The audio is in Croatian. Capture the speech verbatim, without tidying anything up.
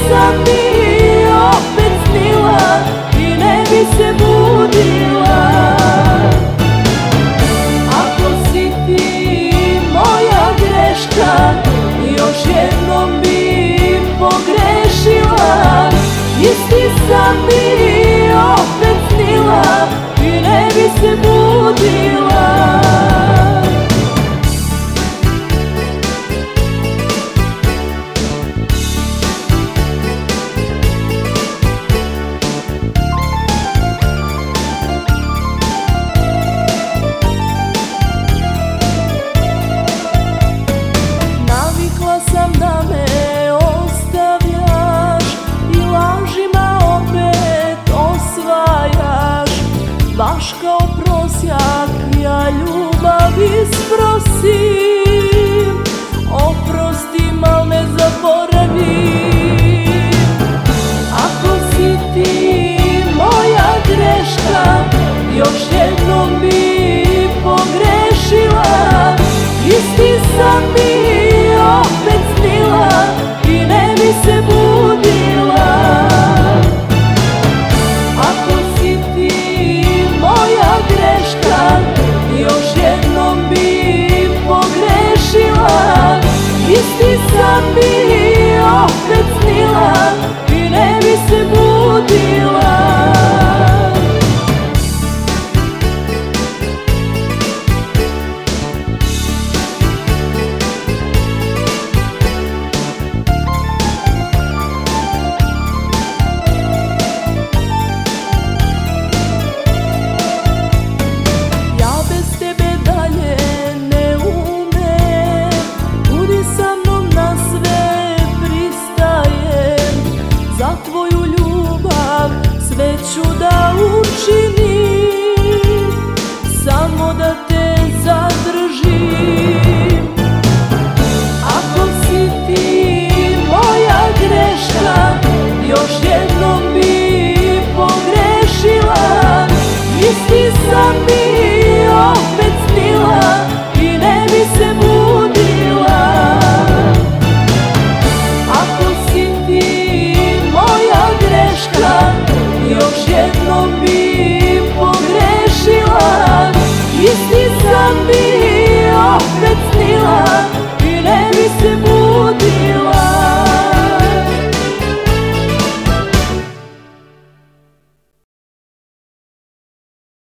sam bi opet snila i ne bi se budila. Ako si ti moja greška, još jednom bi pogrešila. Isti sam bi opet snila i ne bi se budila. Navikla sam da me ostavljaš i lažima opet osvajaš. Baš kao prosjak ja ljubav isprosim. Oprosti, mal me zaboravi. Ako si ti moja greška, još jednom bi pogrešila. Isti sam bi opet snila i ne bi se budila. Ako si ti moja greška, još jednom bi pogrešila. Isti sam bi opet snila i ne bi se budila.